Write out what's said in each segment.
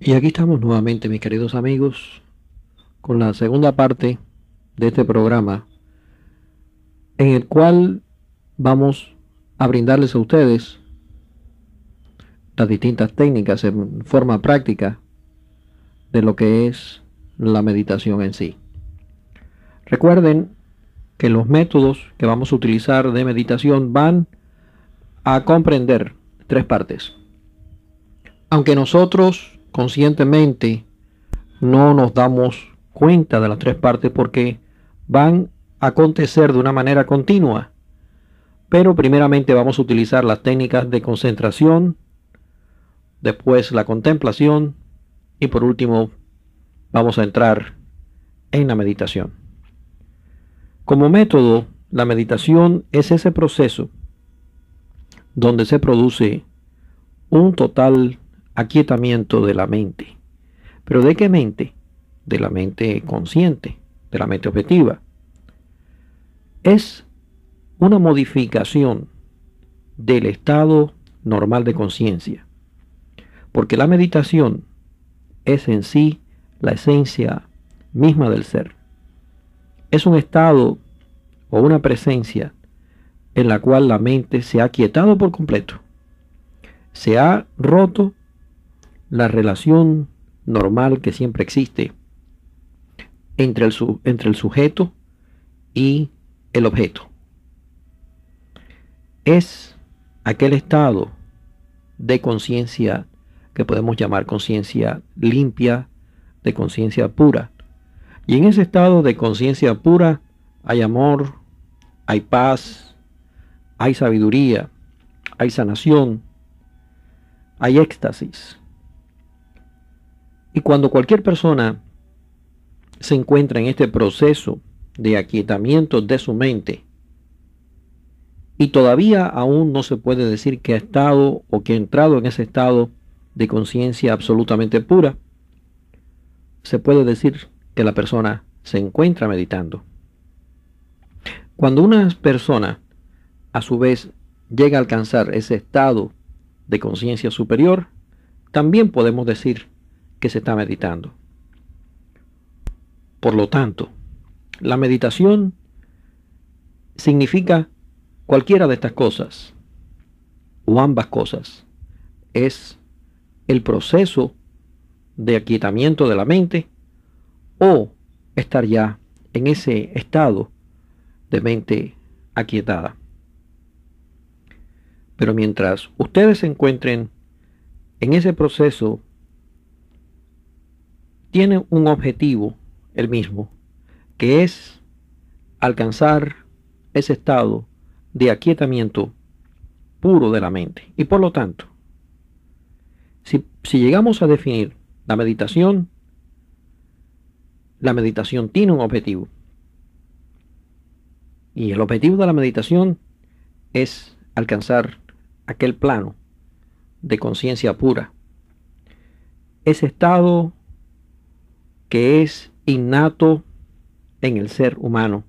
Y aquí estamos nuevamente, mis queridos amigos, con la segunda parte de este programa, en el cual vamos a brindarles a ustedes las distintas técnicas en forma práctica de lo que es la meditación en sí. Recuerden que los métodos que vamos a utilizar de meditación van a comprender tres partes. Aunque nosotros conscientemente no nos damos cuenta de las tres partes porque van a acontecer de una manera continua. Pero primeramente vamos a utilizar las técnicas de concentración, después la contemplación y por último vamos a entrar en la meditación. Como método, la meditación es ese proceso donde se produce un total aquietamiento de la mente. ¿Pero de qué mente? De la mente consciente, de la mente objetiva. Es una modificación del estado normal de conciencia, porque la meditación es en sí la esencia misma del ser. Es un estado o una presencia en la cual la mente se ha quietado por completo. Se ha roto la relación normal que siempre existe entre el sujeto y el objeto. Es aquel estado de conciencia que podemos llamar conciencia limpia, de conciencia pura. Y en ese estado de conciencia pura hay amor, hay paz, hay sabiduría, hay sanación, hay éxtasis. Y cuando cualquier persona se encuentra en este proceso de aquietamiento de su mente y todavía aún no se puede decir que ha estado o que ha entrado en ese estado de conciencia absolutamente pura, se puede decir que la persona se encuentra meditando. Cuando una persona a su vez llega a alcanzar ese estado de conciencia superior, también podemos decir que se está meditando. Por lo tanto, la meditación significa cualquiera de estas cosas o ambas cosas. Es el proceso de aquietamiento de la mente o estar ya en ese estado de mente aquietada. Pero mientras ustedes se encuentren en ese proceso, tienen un objetivo, el mismo, que es alcanzar ese estado de aquietamiento puro de la mente. Y por lo tanto, si llegamos a definir la meditación tiene un objetivo. Y el objetivo de la meditación es alcanzar aquel plano de conciencia pura. Ese estado que es innato en el ser humano.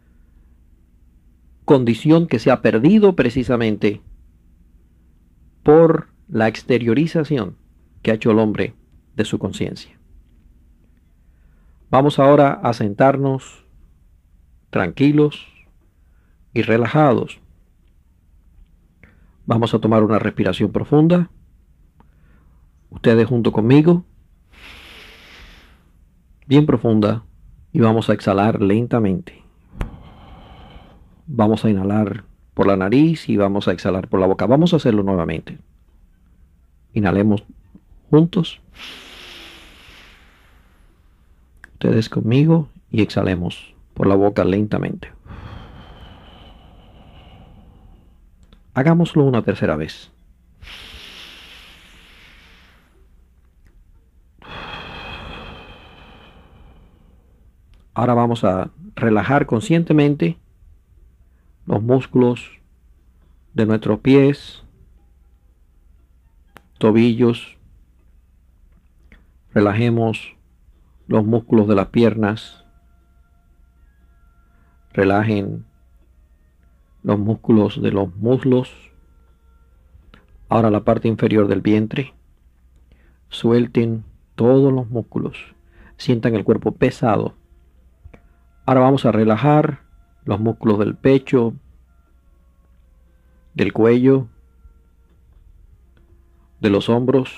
Condición que se ha perdido precisamente por la exteriorización que ha hecho el hombre de su conciencia. Vamos ahora a sentarnos tranquilos y relajados. Vamos a tomar una respiración profunda. Ustedes junto conmigo. Bien profunda. Y vamos a exhalar lentamente. Vamos a inhalar por la nariz y vamos a exhalar por la boca. Vamos a hacerlo nuevamente. Inhalemos juntos. Ustedes conmigo y exhalemos por la boca lentamente. Hagámoslo una tercera vez. Ahora vamos a relajar conscientemente los músculos de nuestros pies, tobillos. Relajemos los músculos de las piernas. Relajen los músculos de los muslos. Ahora la parte inferior del vientre. Suelten todos los músculos. Sientan el cuerpo pesado. Ahora vamos a relajar los músculos del pecho, del cuello, de los hombros,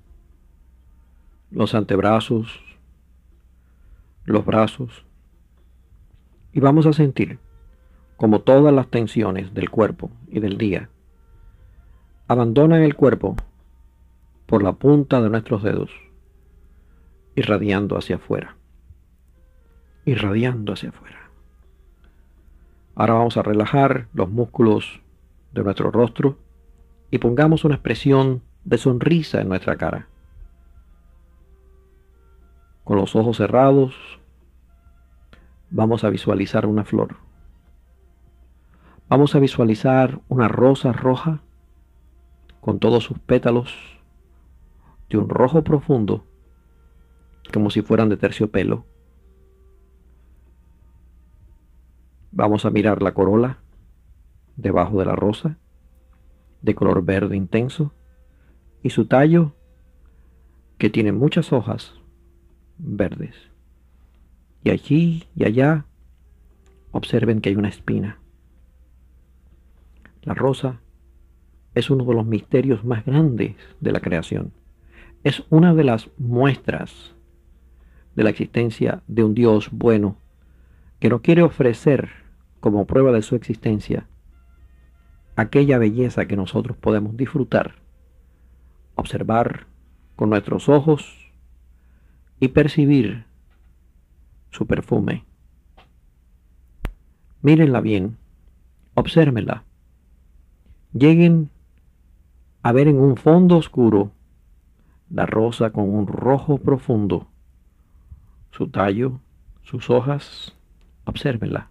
los antebrazos, los brazos. Y vamos a sentir como todas las tensiones del cuerpo y del día abandonan el cuerpo por la punta de nuestros dedos, irradiando hacia afuera, irradiando hacia afuera. Ahora vamos a relajar los músculos de nuestro rostro y pongamos una expresión de sonrisa en nuestra cara. Con los ojos cerrados, vamos a visualizar una flor. Vamos a visualizar una rosa roja con todos sus pétalos de un rojo profundo, como si fueran de terciopelo. Vamos a mirar la corola debajo de la rosa, de color verde intenso, y su tallo, que tiene muchas hojas verdes. Y allí y allá observen que hay una espina. La rosa es uno de los misterios más grandes de la creación. Es una de las muestras de la existencia de un Dios bueno que nos quiere ofrecer como prueba de su existencia aquella belleza que nosotros podemos disfrutar, observar con nuestros ojos y percibir su perfume. Mírenla bien, obsérvenla. Lleguen a ver en un fondo oscuro la rosa con un rojo profundo, su tallo, sus hojas, obsérvenla.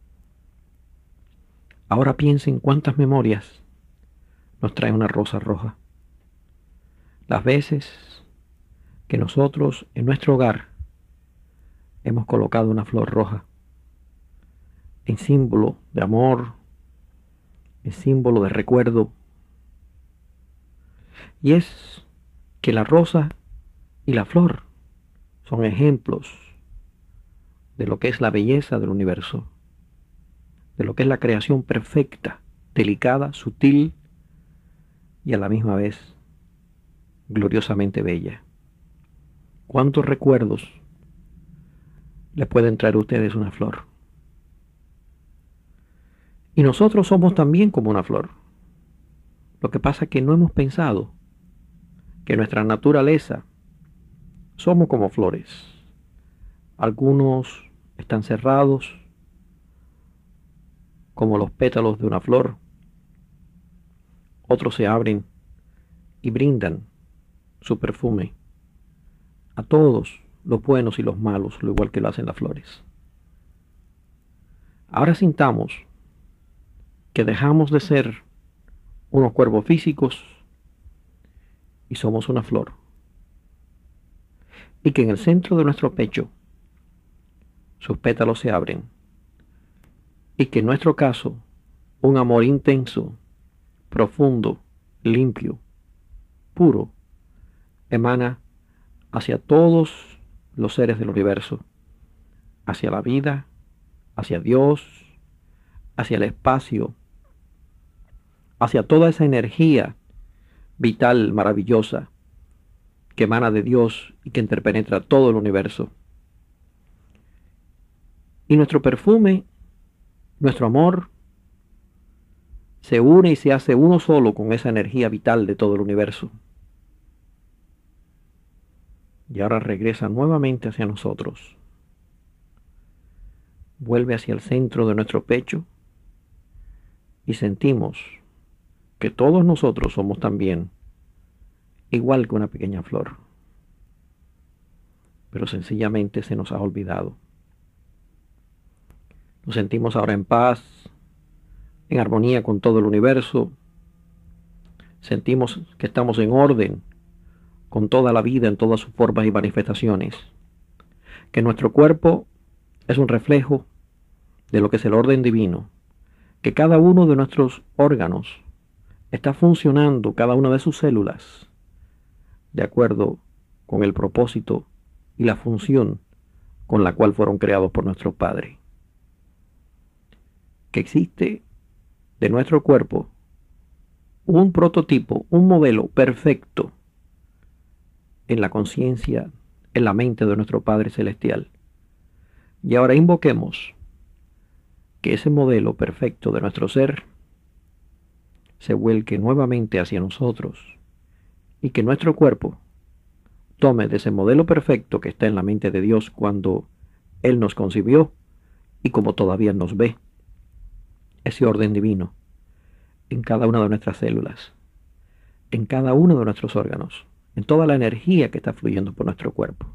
Ahora piensen cuántas memorias nos trae una rosa roja. Las veces que nosotros en nuestro hogar hemos colocado una flor roja en símbolo de amor, en símbolo de recuerdo. Y es que la rosa y la flor son ejemplos de lo que es la belleza del universo, de lo que es la creación perfecta, delicada, sutil y a la misma vez gloriosamente bella. ¿Cuántos recuerdos les pueden traer a ustedes una flor? Y nosotros somos también como una flor. Lo que pasa es que no hemos pensado que nuestra naturaleza somos como flores. Algunos están cerrados como los pétalos de una flor. Otros se abren y brindan su perfume a todos, los buenos y los malos, lo igual que lo hacen las flores. Ahora sintamos que dejamos de ser unos cuerpos físicos y somos una flor. Y que en el centro de nuestro pecho sus pétalos se abren. Y que en nuestro caso un amor intenso, profundo, limpio, puro, emana hacia todos los seres del universo, hacia la vida, hacia Dios, hacia el espacio, hacia toda esa energía vital, maravillosa, que emana de Dios y que interpenetra todo el universo. Y nuestro perfume, nuestro amor, se une y se hace uno solo con esa energía vital de todo el universo. Y ahora regresa nuevamente hacia nosotros. Vuelve hacia el centro de nuestro pecho y sentimos que todos nosotros somos también igual que una pequeña flor, pero sencillamente se nos ha olvidado. Nos sentimos ahora en paz, en armonía con todo el universo. Sentimos que estamos en orden con toda la vida en todas sus formas y manifestaciones, que nuestro cuerpo es un reflejo de lo que es el orden divino, que cada uno de nuestros órganos está funcionando, cada una de sus células, de acuerdo con el propósito y la función con la cual fueron creados por nuestro Padre. Que existe de nuestro cuerpo un prototipo, un modelo perfecto en la conciencia, en la mente de nuestro Padre Celestial. Y ahora invoquemos que ese modelo perfecto de nuestro ser se vuelque nuevamente hacia nosotros y que nuestro cuerpo tome de ese modelo perfecto que está en la mente de Dios cuando Él nos concibió y como todavía nos ve, ese orden divino en cada una de nuestras células, en cada uno de nuestros órganos, en toda la energía que está fluyendo por nuestro cuerpo.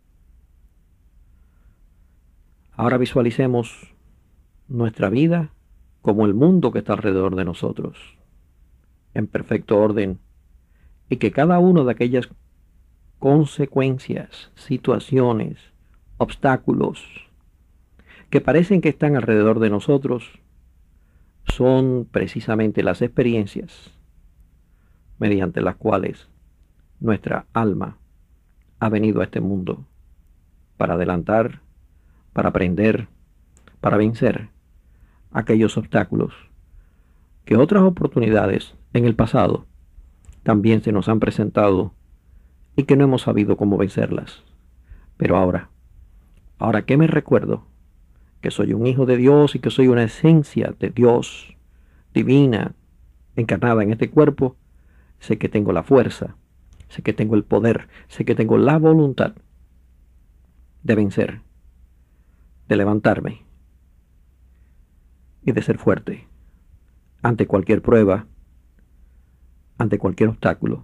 Ahora visualicemos nuestra vida como el mundo que está alrededor de nosotros, en perfecto orden, y que cada una de aquellas consecuencias, situaciones, obstáculos que parecen que están alrededor de nosotros son precisamente las experiencias mediante las cuales nuestra alma ha venido a este mundo para adelantar, para aprender, para vencer aquellos obstáculos que otras oportunidades en el pasado también se nos han presentado y que no hemos sabido cómo vencerlas. Pero ahora que me recuerdo que soy un hijo de Dios y que soy una esencia de Dios divina encarnada en este cuerpo, sé que tengo la fuerza, sé que tengo el poder, sé que tengo la voluntad de vencer, de levantarme y de ser fuerte ante cualquier prueba, ante cualquier obstáculo.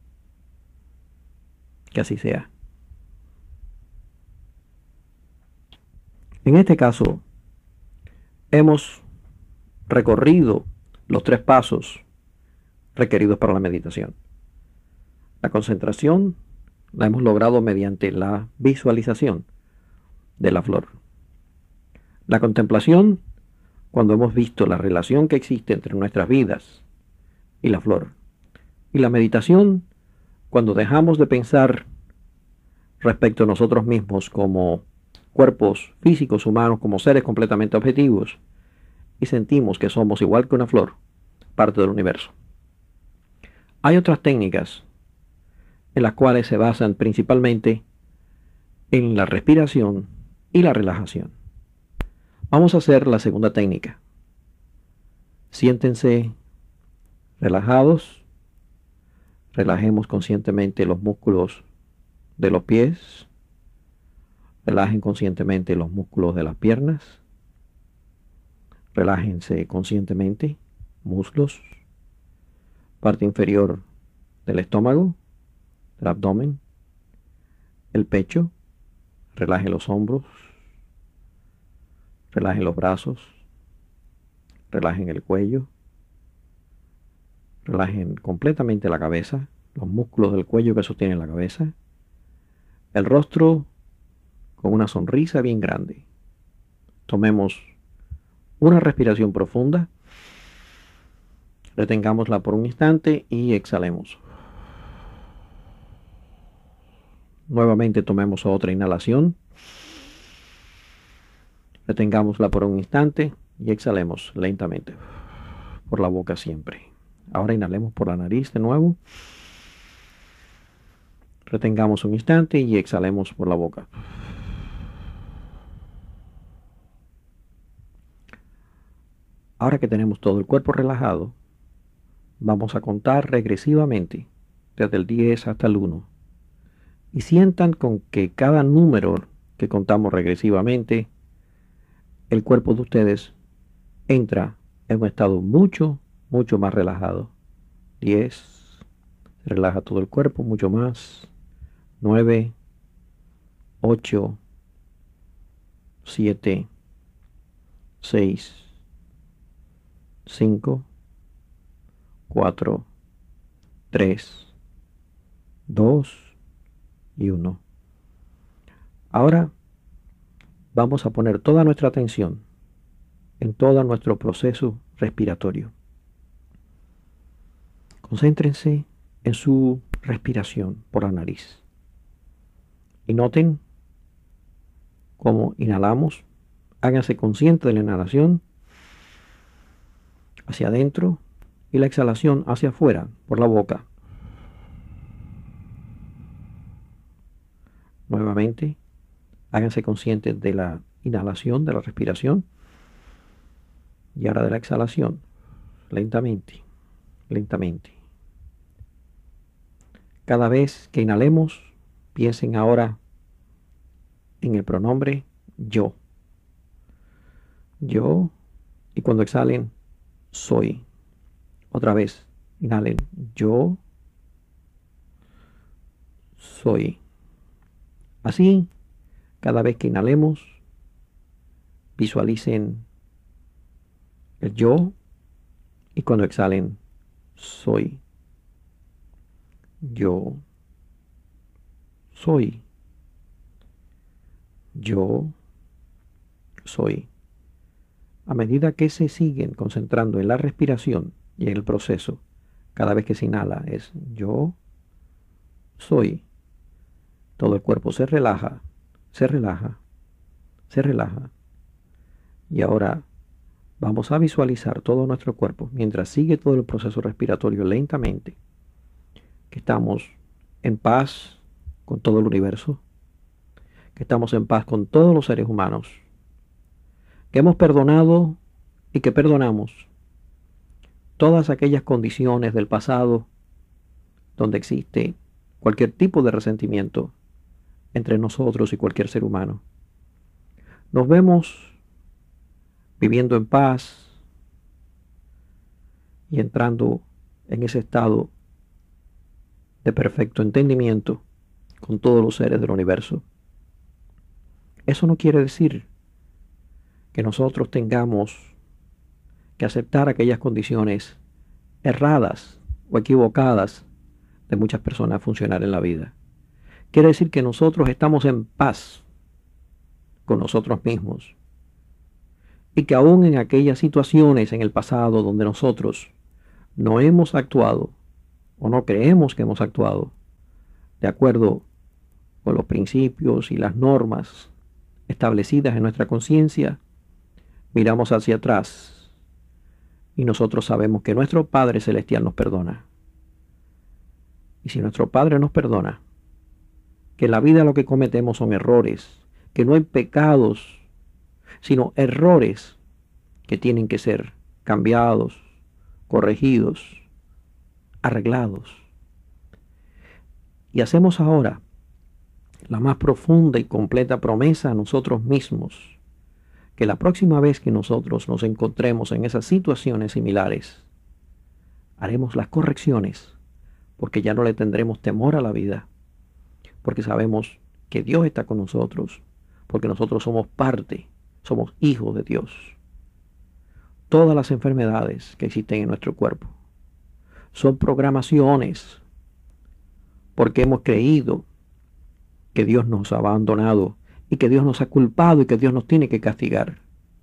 Que así sea. En este caso, hemos recorrido los 3 pasos requeridos para la meditación. La concentración la hemos logrado mediante la visualización de la flor. La contemplación, cuando hemos visto la relación que existe entre nuestras vidas y la flor. Y la meditación, cuando dejamos de pensar respecto a nosotros mismos como cuerpos físicos humanos, como seres completamente objetivos, y sentimos que somos igual que una flor, parte del universo. Hay otras técnicas en las cuales se basan principalmente en la respiración y la relajación. Vamos a hacer la segunda técnica. Siéntense relajados, relajemos conscientemente los músculos de los pies, relajen conscientemente los músculos de las piernas, relájense conscientemente muslos, parte inferior del estómago, del abdomen, el pecho, relajen los hombros, relajen los brazos, relajen el cuello, relajen completamente la cabeza, los músculos del cuello que sostienen la cabeza, el rostro con una sonrisa bien grande. Tomemos una respiración profunda, retengámosla por un instante y exhalemos. Nuevamente tomemos otra inhalación, retengámosla por un instante y exhalemos lentamente por la boca siempre. Ahora inhalemos por la nariz de nuevo, retengamos un instante y exhalemos por la boca. Ahora que tenemos todo el cuerpo relajado, vamos a contar regresivamente desde el 10 hasta el 1. Y sientan con que cada número que contamos regresivamente, el cuerpo de ustedes entra en un estado mucho más relajado. 10, se relaja todo el cuerpo, mucho más. 9, 8, 7, 6, 5, 4, 3, 2 y 1. Ahora vamos a poner toda nuestra atención en todo nuestro proceso respiratorio. Concéntrense en su respiración por la nariz. Y noten cómo inhalamos. Háganse conscientes de la inhalación hacia adentro y la exhalación hacia afuera por la boca. Nuevamente, háganse conscientes de la inhalación, de la respiración, y ahora de la exhalación, lentamente, lentamente. Cada vez que inhalemos, piensen ahora en el pronombre yo. Yo, y cuando exhalen, soy. Otra vez, inhalen, yo soy. Así, cada vez que inhalemos, visualicen el yo, y cuando exhalen, soy. Yo soy. Yo soy. A medida que se siguen concentrando en la respiración y en el proceso, cada vez que se inhala es yo soy. Todo el cuerpo se relaja, se relaja, se relaja. Y ahora vamos a visualizar todo nuestro cuerpo mientras sigue todo el proceso respiratorio lentamente, que estamos en paz con todo el universo, que estamos en paz con todos los seres humanos, que hemos perdonado y que perdonamos todas aquellas condiciones del pasado donde existe cualquier tipo de resentimiento entre nosotros y cualquier ser humano. Nos vemos viviendo en paz y entrando en ese estado de perfecto entendimiento con todos los seres del universo. Eso no quiere decir que nosotros tengamos que aceptar aquellas condiciones erradas o equivocadas de muchas personas a funcionar en la vida. Quiere decir que nosotros estamos en paz con nosotros mismos y que aún en aquellas situaciones en el pasado donde nosotros no hemos actuado o no creemos que hemos actuado de acuerdo con los principios y las normas establecidas en nuestra conciencia, miramos hacia atrás y nosotros sabemos que nuestro Padre Celestial nos perdona. Y si nuestro Padre nos perdona, que en la vida lo que cometemos son errores, que no hay pecados, sino errores que tienen que ser cambiados, corregidos, arreglados. Y hacemos ahora la más profunda y completa promesa a nosotros mismos, que la próxima vez que nosotros nos encontremos en esas situaciones similares, haremos las correcciones, porque ya no le tendremos temor a la vida, porque sabemos que Dios está con nosotros, porque nosotros somos parte, somos hijos de Dios. Todas las enfermedades que existen en nuestro cuerpo son programaciones, porque hemos creído que Dios nos ha abandonado y que Dios nos ha culpado y que Dios nos tiene que castigar.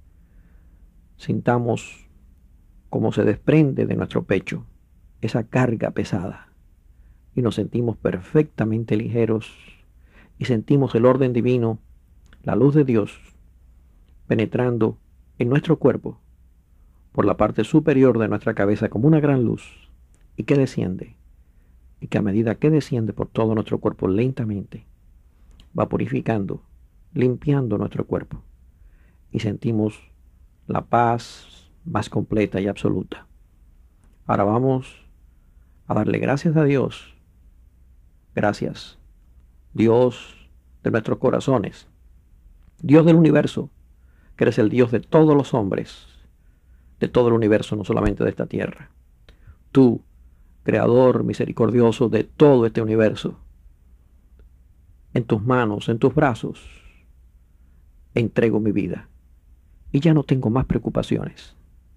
Sintamos cómo se desprende de nuestro pecho esa carga pesada y nos sentimos perfectamente ligeros y sentimos el orden divino, la luz de Dios, penetrando en nuestro cuerpo por la parte superior de nuestra cabeza como una gran luz y que desciende, y que a medida que desciende por todo nuestro cuerpo lentamente, va purificando, limpiando nuestro cuerpo y sentimos la paz más completa y absoluta. Ahora vamos a darle gracias a Dios. Gracias, Dios de nuestros corazones, Dios del universo, que eres el Dios de todos los hombres, de todo el universo, no solamente de esta tierra. Tú, Creador misericordioso de todo este universo, en tus manos, en tus brazos, entrego mi vida y ya no tengo más preocupaciones.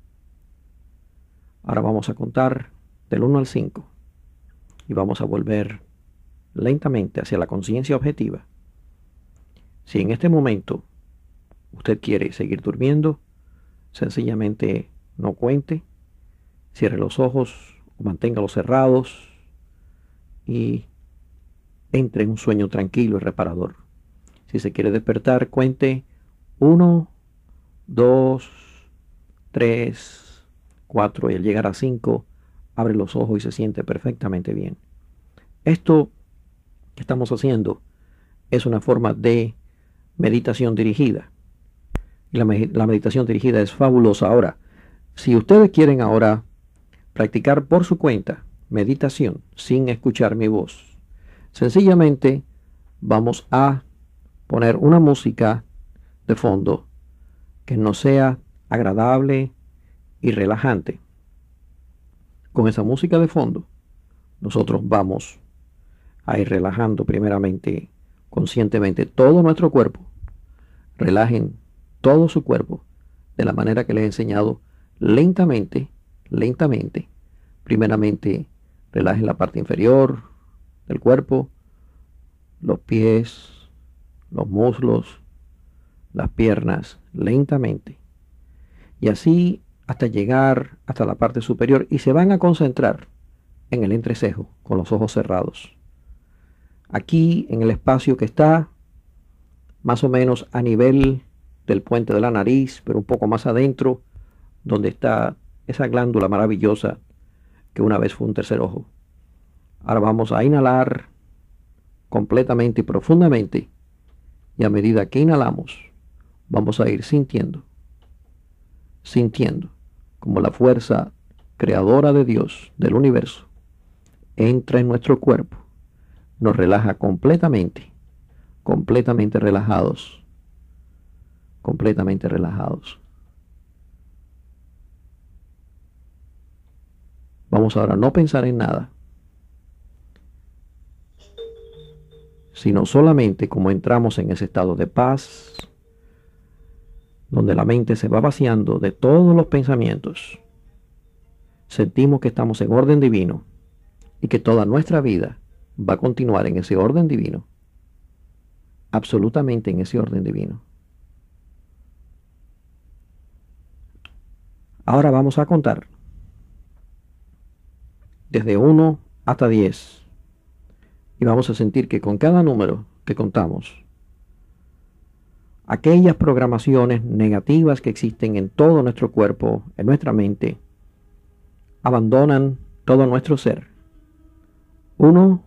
Ahora vamos a contar del 1 al 5 y vamos a volver lentamente hacia la conciencia objetiva. Si en este momento usted quiere seguir durmiendo, sencillamente no cuente, cierre los ojos o manténgalos cerrados y entre en un sueño tranquilo y reparador. Si se quiere despertar, cuente 1, 2, 3, 4 y al llegar a 5, abre los ojos y se siente perfectamente bien. Esto que estamos haciendo es una forma de meditación dirigida. Y la meditación dirigida es fabulosa. Ahora, si ustedes quieren ahora practicar por su cuenta meditación sin escuchar mi voz, sencillamente vamos a poner una música de fondo que nos sea agradable y relajante. Con esa música de fondo, nosotros vamos a ir relajando primeramente conscientemente todo nuestro cuerpo. Relajen todo su cuerpo de la manera que les he enseñado, lentamente. Primeramente, relajen la parte inferior del cuerpo, los pies, los muslos, las piernas, lentamente. Y así hasta llegar hasta la parte superior y se van a concentrar en el entrecejo con los ojos cerrados. Aquí en el espacio que está más o menos a nivel del puente de la nariz, pero un poco más adentro, donde está esa glándula maravillosa que una vez fue un tercer ojo. Ahora vamos a inhalar completamente y profundamente, y a medida que inhalamos, vamos a ir sintiendo como la fuerza creadora de Dios, del universo, entra en nuestro cuerpo, nos relaja completamente relajados, completamente relajados. Vamos ahora a no pensar en nada, sino solamente como entramos en ese estado de paz, donde la mente se va vaciando de todos los pensamientos. Sentimos que estamos en orden divino y que toda nuestra vida va a continuar en ese orden divino, absolutamente en ese orden divino. Ahora vamos a contar desde 1 hasta 10 y vamos a sentir que con cada número que contamos, aquellas programaciones negativas que existen en todo nuestro cuerpo, en nuestra mente, abandonan todo nuestro ser. 1,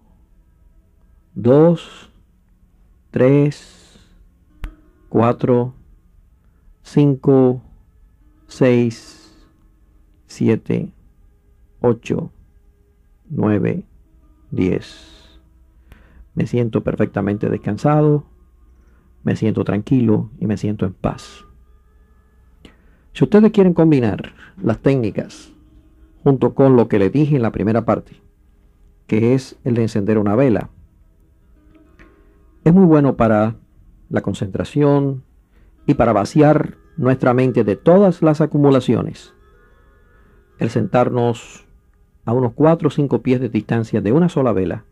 2, 3, 4, 5, 6, 7, 8, 9, 10. Me siento perfectamente descansado, me siento tranquilo y me siento en paz. Si ustedes quieren combinar las técnicas junto con lo que les dije en la primera parte, que es el de encender una vela, es muy bueno para la concentración y para vaciar nuestra mente de todas las acumulaciones. El sentarnos a unos 4 o 5 pies de distancia de una sola vela,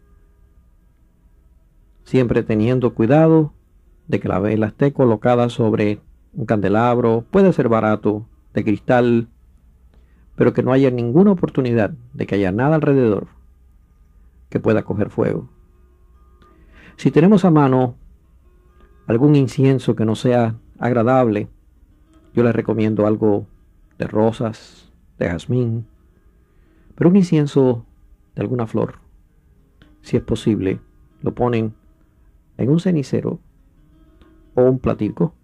siempre teniendo cuidado de que la vela esté colocada sobre un candelabro, puede ser barato, de cristal, pero que no haya ninguna oportunidad de que haya nada alrededor que pueda coger fuego. Si tenemos a mano algún incienso que no sea agradable, yo les recomiendo algo de rosas, de jazmín, pero un incienso de alguna flor, si es posible, lo ponen en un cenicero o un platico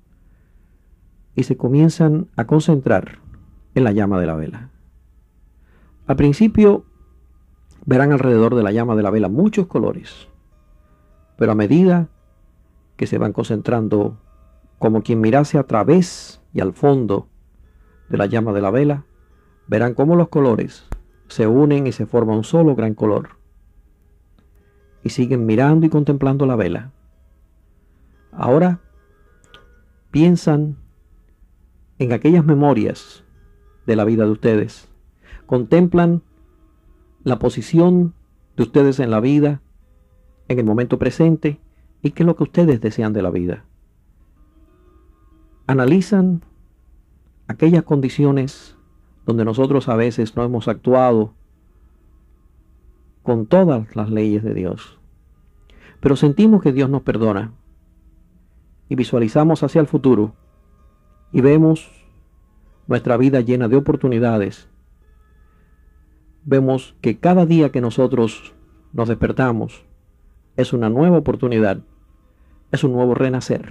y se comienzan a concentrar en la llama de la vela. Al principio verán alrededor de la llama de la vela muchos colores, pero a medida que se van concentrando como quien mirase a través y al fondo de la llama de la vela, verán cómo los colores se unen y se forma un solo gran color. Y siguen mirando y contemplando la vela. Ahora piensan en aquellas memorias de la vida de ustedes. Contemplan la posición de ustedes en la vida, en el momento presente, y qué es lo que ustedes desean de la vida. Analizan aquellas condiciones donde nosotros a veces no hemos actuado con todas las leyes de Dios. pero sentimos que Dios nos perdona y visualizamos hacia el futuro y vemos nuestra vida llena de oportunidades. Vemos que cada día que nosotros nos despertamos es una nueva oportunidad, es un nuevo renacer.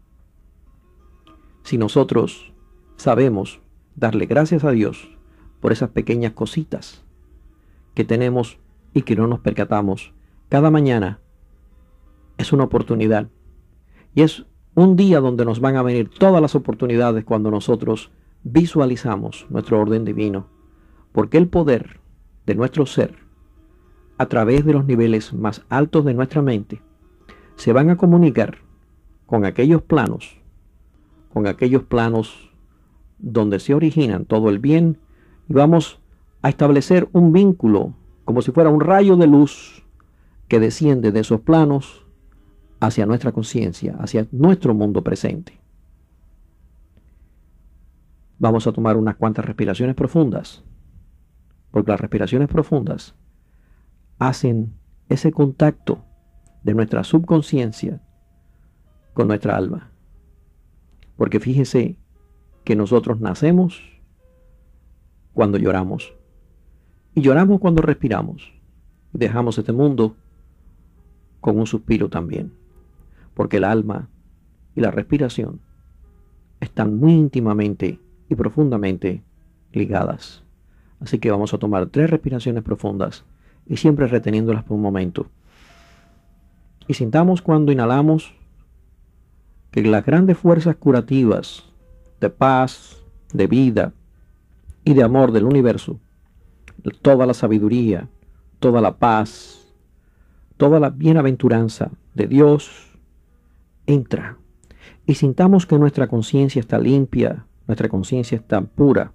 Si nosotros sabemos darle gracias a Dios por esas pequeñas cositas que tenemos y que no nos percatamos cada mañana, es una oportunidad. Y es un día donde nos van a venir todas las oportunidades cuando nosotros visualizamos nuestro orden divino. Porque el poder de nuestro ser, a través de los niveles más altos de nuestra mente, se van a comunicar con aquellos planos donde se originan todo el bien, y vamos a establecer un vínculo como si fuera un rayo de luz que desciende de esos planos hacia nuestra conciencia, hacia nuestro mundo presente. Vamos a tomar unas cuantas respiraciones profundas, porque las respiraciones profundas hacen ese contacto de nuestra subconsciencia con nuestra alma. Porque fíjese que nosotros nacemos cuando lloramos, y lloramos cuando respiramos, y dejamos este mundo con un suspiro también, porque el alma y la respiración están muy íntimamente y profundamente ligadas. Así que vamos a tomar 3 respiraciones profundas y siempre reteniéndolas por un momento. Y sintamos cuando inhalamos que las grandes fuerzas curativas de paz, de vida y de amor del universo, toda la sabiduría, toda la paz, toda la bienaventuranza de Dios entra, y sintamos que nuestra conciencia está limpia, nuestra conciencia está pura,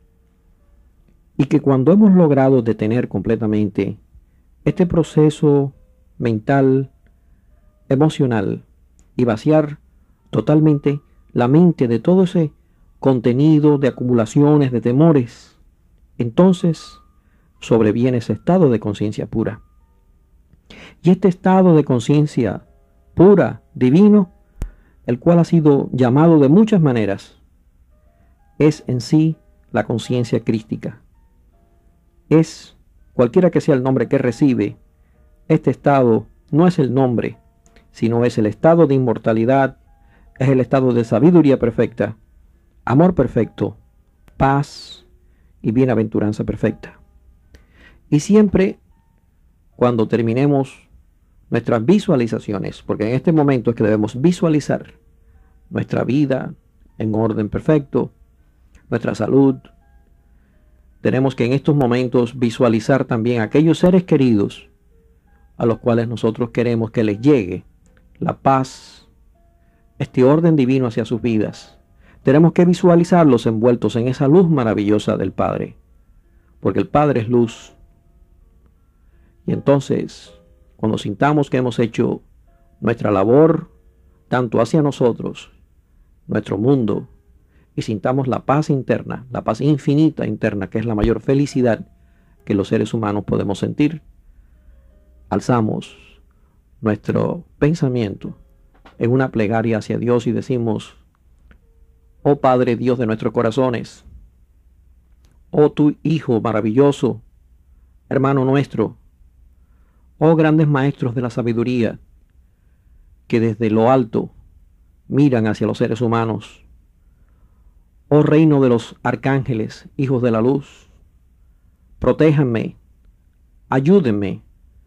y que cuando hemos logrado detener completamente este proceso mental, emocional, y vaciar totalmente la mente de todo ese contenido de acumulaciones, de temores, entonces sobreviene ese estado de conciencia pura. Y este estado de conciencia pura, divino, el cual ha sido llamado de muchas maneras, es en sí la conciencia crística. Es, cualquiera que sea el nombre que recibe, este estado no es el nombre, sino es el estado de inmortalidad, es el estado de sabiduría perfecta, amor perfecto, paz y bienaventuranza perfecta. Y siempre cuando terminemos nuestras visualizaciones, porque en este momento es que debemos visualizar nuestra vida en orden perfecto, nuestra salud, tenemos que en estos momentos visualizar también aquellos seres queridos a los cuales nosotros queremos que les llegue la paz, este orden divino hacia sus vidas. Tenemos que visualizarlos envueltos en esa luz maravillosa del Padre, porque el Padre es luz. Y entonces, cuando sintamos que hemos hecho nuestra labor, tanto hacia nosotros, nuestro mundo, y sintamos la paz interna, la paz infinita interna, que es la mayor felicidad que los seres humanos podemos sentir, alzamos nuestro pensamiento en una plegaria hacia Dios y decimos: oh Padre Dios de nuestros corazones, oh tu Hijo maravilloso, hermano nuestro, oh grandes maestros de la sabiduría, que desde lo alto miran hacia los seres humanos, oh reino de los arcángeles, hijos de la luz, protéjanme, ayúdenme,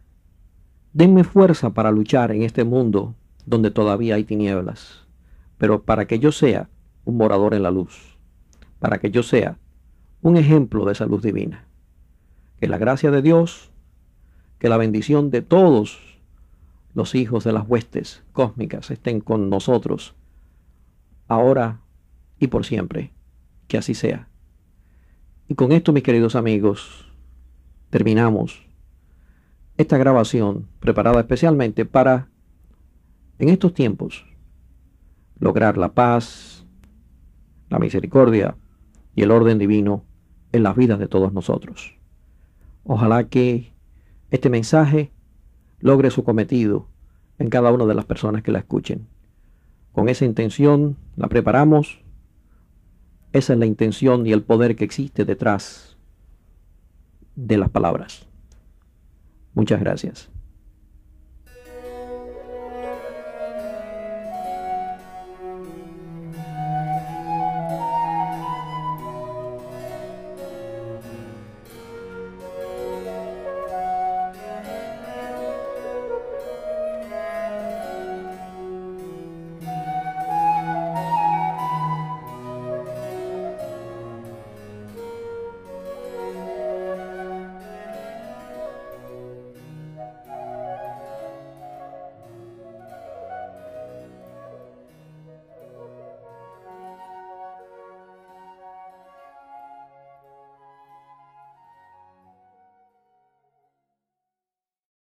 denme fuerza para luchar en este mundo donde todavía hay tinieblas, pero para que yo sea un morador en la luz, para que yo sea un ejemplo de esa luz divina. Que la gracia de Dios, que la bendición de todos los hijos de las huestes cósmicas estén con nosotros, ahora y por siempre. Que así sea. Y con esto, mis queridos amigos, terminamos esta grabación preparada especialmente para, en estos tiempos, lograr la paz, la misericordia y el orden divino en las vidas de todos nosotros. Ojalá que este mensaje logre su cometido en cada una de las personas que la escuchen. Con esa intención la preparamos. Esa es la intención y el poder que existe detrás de las palabras. Muchas gracias.